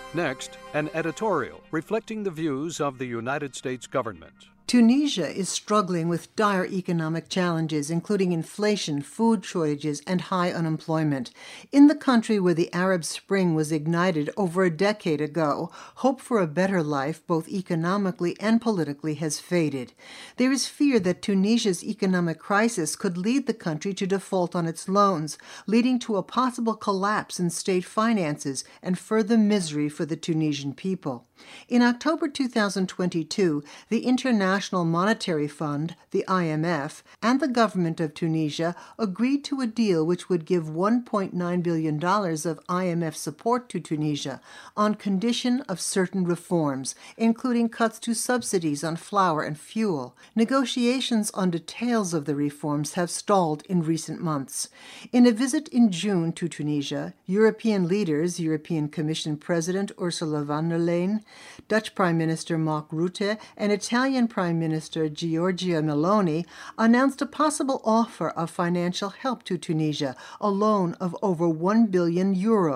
Next, an editorial reflecting the views of the United States government. Tunisia is struggling with dire economic challenges, including inflation, food shortages, and high unemployment. In the country where the Arab Spring was ignited over a decade ago, hope for a better life, both economically and politically, has faded. There is fear that Tunisia's economic crisis could lead the country to default on its loans, leading to a possible collapse in state finances and further misery for the Tunisian people. In October 2022, the International Monetary Fund, the IMF, and the government of Tunisia agreed to a deal which would give $1.9 billion of IMF support to Tunisia on condition of certain reforms, including cuts to subsidies on flour and fuel. Negotiations on details of the reforms have stalled in recent months. In a visit in June to Tunisia, European leaders, European Commission President Ursula von der Leyen, Dutch Prime Minister Mark Rutte, and Italian Prime Minister Giorgia Meloni announced a possible offer of financial help to Tunisia, a loan of over €1 billion.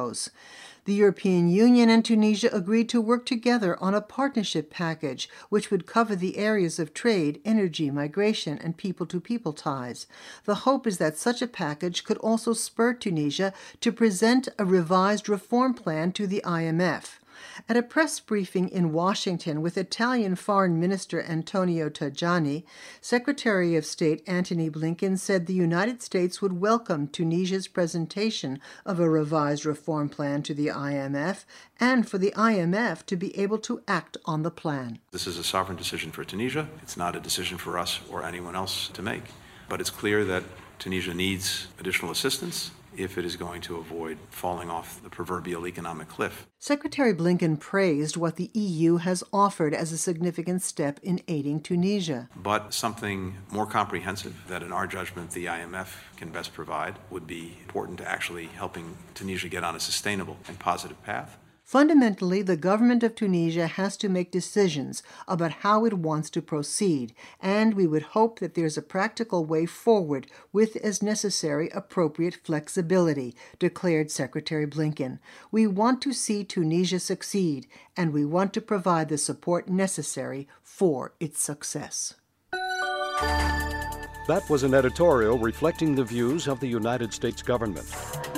The European Union and Tunisia agreed to work together on a partnership package which would cover the areas of trade, energy, migration, and people-to-people ties. The hope is that such a package could also spur Tunisia to present a revised reform plan to the IMF. At a press briefing in Washington with Italian Foreign Minister Antonio Tajani, Secretary of State Antony Blinken said the United States would welcome Tunisia's presentation of a revised reform plan to the IMF and for the IMF to be able to act on the plan. This is a sovereign decision for Tunisia. It's not a decision for us or anyone else to make. But it's clear that Tunisia needs additional assistance if it is going to avoid falling off the proverbial economic cliff. Secretary Blinken praised what the EU has offered as a significant step in aiding Tunisia. But something more comprehensive that, in our judgment, the IMF can best provide would be important to actually helping Tunisia get on a sustainable and positive path. Fundamentally, the government of Tunisia has to make decisions about how it wants to proceed, and we would hope that there's a practical way forward with, as necessary, appropriate flexibility, declared Secretary Blinken. We want to see Tunisia succeed, and we want to provide the support necessary for its success. That was an editorial reflecting the views of the United States government.